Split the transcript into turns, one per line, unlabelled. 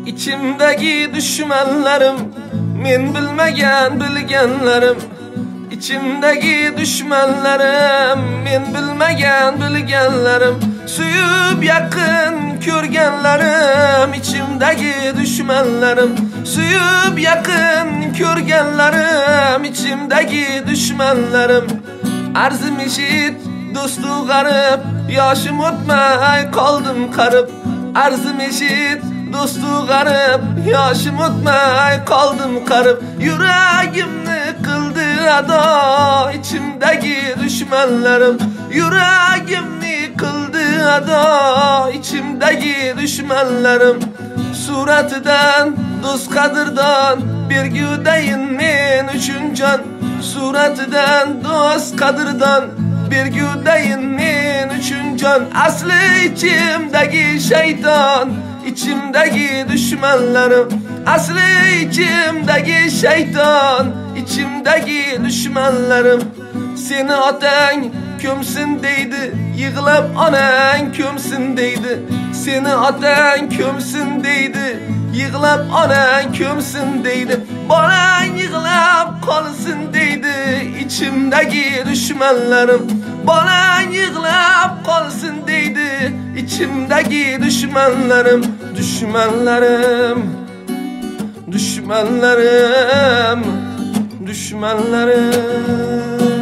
İçimdeki düşmanlarım, men bilmegen bilgenlerim. İçimdeki düşmanlarım, men bilmegen bilgenlerim. Suyup yakın körgenlerim, içimdeki düşmanlarım. Suyup yakın körgenlerim, içimdeki düşmanlarım. Arzım eşit, dostu garip, yaşım ötmey kaldım karıp. Arzım eşit, dostu garip, yaşım ötmey kaldım karıp. Yüreğimni kıldı ada, içimdeki düşmanlarım. Yüreğimni kıldı ada, içimdeki düşmanlarım. Suratidan, dost kadırdan, bir güdeyin men üçün can. Suratidan, dost kadırdan, bir güdeyin men üçün can. Asli içimdeki şeytan, içimdeki düşmanlarım. Asli içimdeki şeytan, içimdeki düşmanlarım. Seni atan kömsün deydi, yığılap anan kömsün deydi. Seni atan kömsün deydi, yığılap anan kömsün deydi. Bana yığılap kalsın deydi, içimdeki düşmanlarım. Bana yığılap kalsın deydi, içimdeki düşmanlarım. Düşmanlarım, düşmanlarım, düşmanlarım.